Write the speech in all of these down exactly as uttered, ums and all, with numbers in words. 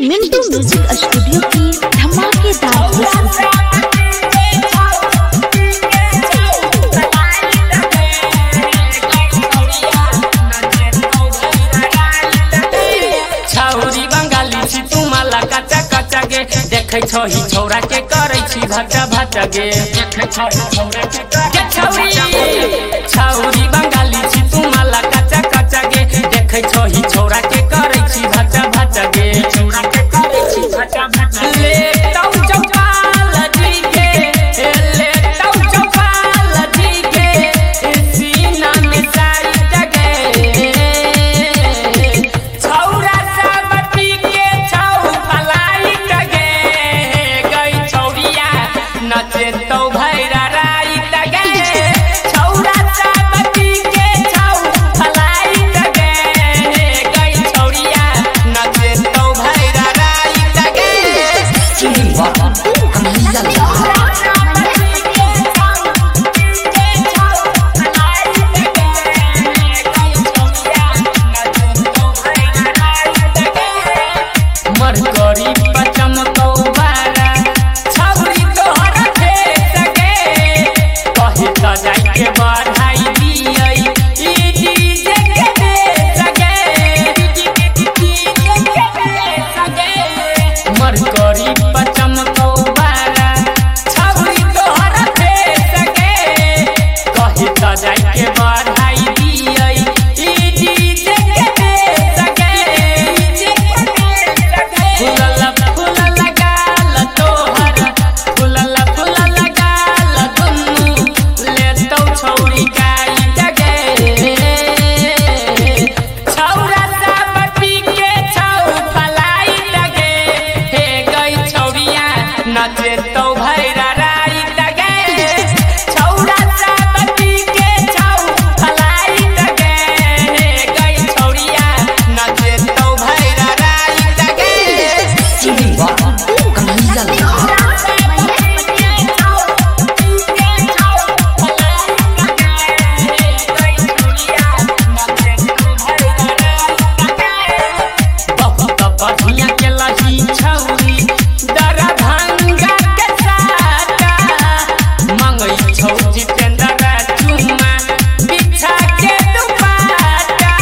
Mintu music studio की धमाकेदार छौरी बंगाली छी तुम्हारा कच्चा कच्चा गे देखे छही छौरा के करे छी भट्टा भट्टा गे देखे छही छौरा के करे छौरी छौरी बंगाली छी तुम्हारा कच्चा कच्चा गे देखे छही छौरा के करे छी भट्टा भट्टा गे छौरा के करे छी भट्टा भट्टा ले तौ चौपाल जी के ले तौ चौपाल जी के सीना में साई जगे छौरा सब पी के छौ पलाई जगे गई छौरिया नचे तो भैरा राई जगे छौरा सब पी के छौ पलाई जगे गई छौरिया नचे तो भैरा राई जगे मरकरी पचम तो बारा छौरी तोहर खेत गे कहे त जाई के बढ़ाई दियई ई डीजे के दे सगे मरकरी पचम तो बारा छौरी तोहर खेत गे कहे त जाई के बढ़ाई दियई ई डीजे के दे सगे फुलला फुलला लगाल तोहर फुलला फुलला लगाल दुन्नु ले तौ छौरी काई जगे छौरा सब पी के छौ पलाई जगे हे गई छौरिया नचे तौ भैरा राई जगे छौरा सब पी के छौ पलाई जगे हे गई छौरिया नचे तौ भैरा राई जगे बहुत बढ़िया के लही छौरी दरा भंगा के साटा मंगई छौ जितेंद्र चुमा बिछा के दुपाटा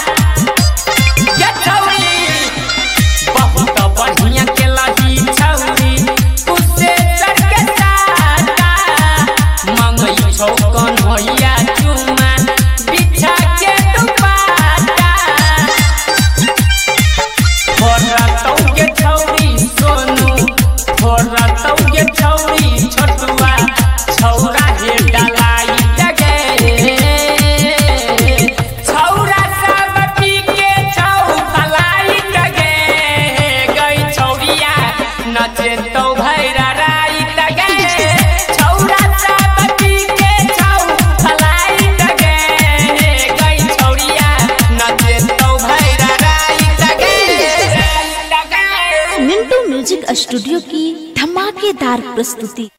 ये छौरी बहुत बढ़िया के लही छौरी उससे चढ़ के साटा मंगई छौ कन्हैया चुमा बिछा के दुपाटा फोरा तौ के छौरी सोनू फोरा तौ के छौरी छोटुआ छौरा हे डलाई जगे छौरा सब पी के छौ पलाई जगे गई छौरिया नचे तौ भैरा राई जगे छौरा सब पी के छौ पलाई जगे गई छौरिया नचे तौ भैरा राई जगे मिंटू म्यूजिक स्टूडियो की धमाकेदार प्रस्तुति।